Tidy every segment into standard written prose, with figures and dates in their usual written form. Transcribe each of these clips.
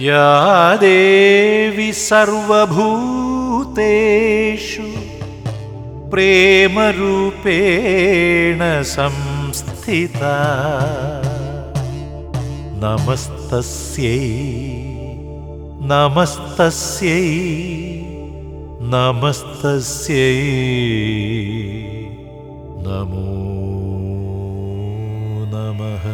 या देवी सर्वभूतेषु प्रेमरूपेण संस्थिता नमस्तस्यै नमस्तस्यै नमस्तस्यै नमो नमः।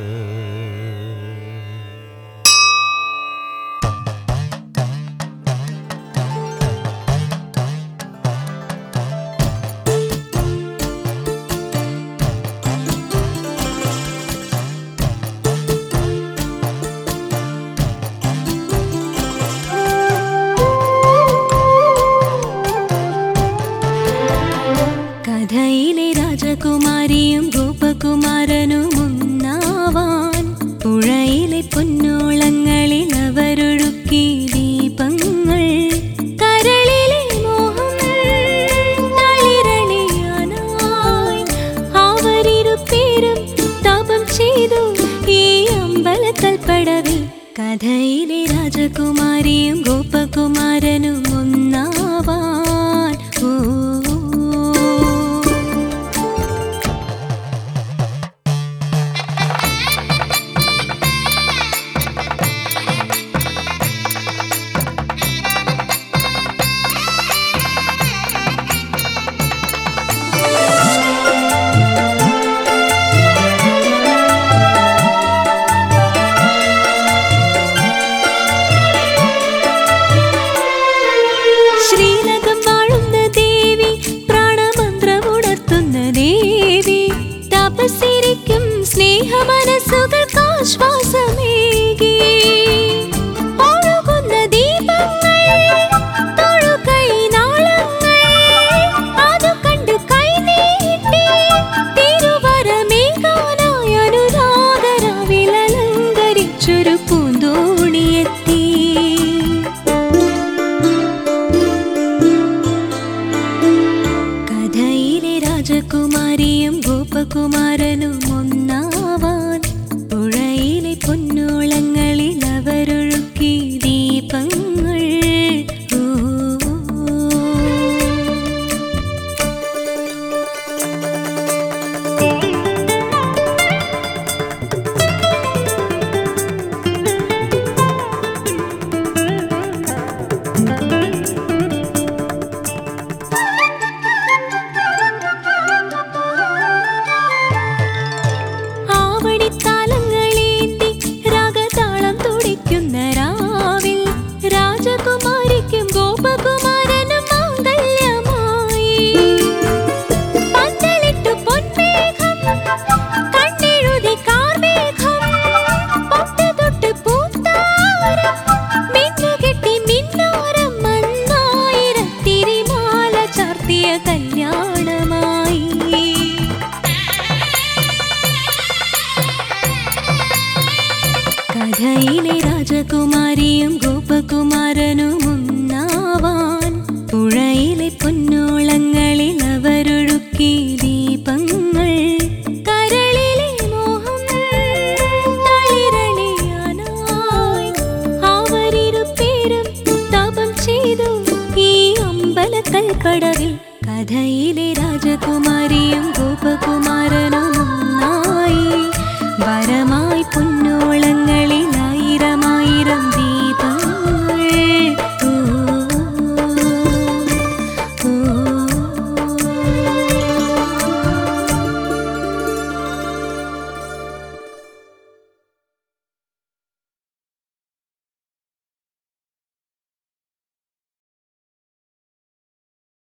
കഥയിലെ രാജകുമാരിയും ഗോപകുമാരനും ഒന്നാവാൻ പുഴയിലെ പൊന്നോളങ്ങളിൽ അവരൊഴുക്കി ദീപങ്ങൾ കരളിലെ മോഹം തളിരണിയാനായി അവരിരുപേരും തപം ചെയ്തു ഈ അമ്പലക്കൽപ്പടവിൽ. കഥയിലെ രാജകുമാരിയും ഗോപകുമാരനും ഒന്നാവാൻ ശ്രീലകം വാഴുന്ന ദേവി, പ്രാണമന്ത്രമുണർത്തുന്ന ദേവി, തപസ്സിരിക്കും സ്നേഹമനസ്സുകൾക്ക് ആശ്വാസമേകി. ഒഴുകുന്ന ദീപങ്ങൾ, തൊഴുകൈനാളങ്ങൾ, അതു കണ്ട് കൈനീട്ടി തിരുവരമേകാനായി അനുരാഗരാവിൽ അലങ്കരിച്ചൊരു പൂന്തോണിയെത്തി. കഥയിലെ രാജകുമാരിയും ഗോപകുമാരനും ഒന്നാ